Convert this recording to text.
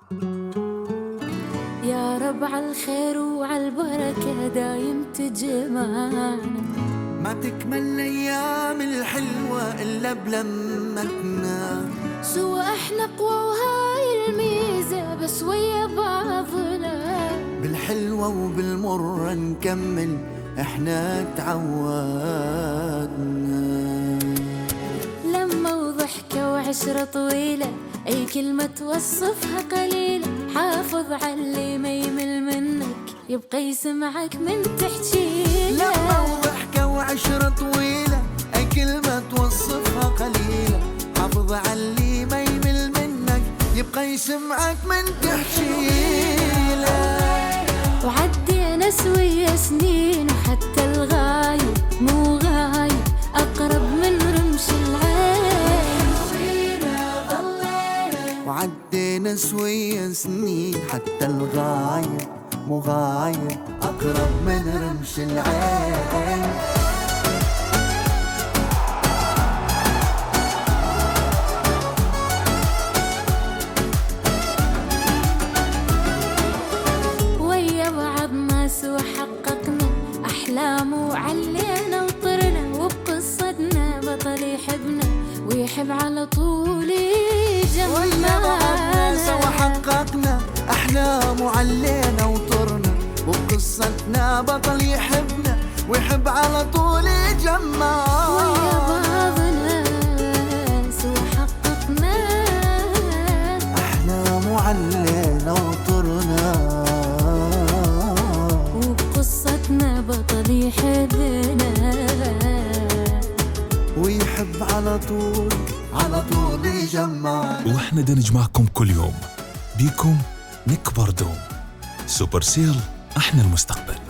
يا رب عالخير وعالبركة دايم تجمعنا، ما تكمل الأيام الحلوة إلا بلمتنا، سوا احنا قوى وهاي الميزة بس ويا بعضنا، بالحلوة وبالمرة نكمل احنا تعودنا. لما وضحكة وعشرة طويلة أي كلمة توصفها قليلة، حافظ عاللي ما يمل منك يبقى يسمعك من تحجيله. لما وضحكة وعشرة طويلة أي كلمة توصفها قليلة، حافظ عاللي ما يمل منك يبقى يسمعك من تحجيله. وعدينا سوية سنين وحتى الغايب مو غايب أقرب من رمش العين، وعدينا سوية سنين حتى الغايب مو غايب أقرب من رمش العين. ويا بعضنا سوا حققنا أحلام وعلينا وطرنا، وبقصتنا بطل يحبنا ويحب على طول ويا بعضنا سوا يجمعنا. حققنا أحلام وعلينا وطرنا، وبقصتنا بطل يحبنا ويحب على طول يجمعنا. ويا بعضنا سوا حققنا أحلام وعلينا وطرنا، وبقصتنا بطل يحبنا ويحب على طول يجمعنا. واحنا دا نجمعكم كل يوم، بيكم نكبر دوم. سوبر سيل، احنا المستقبل.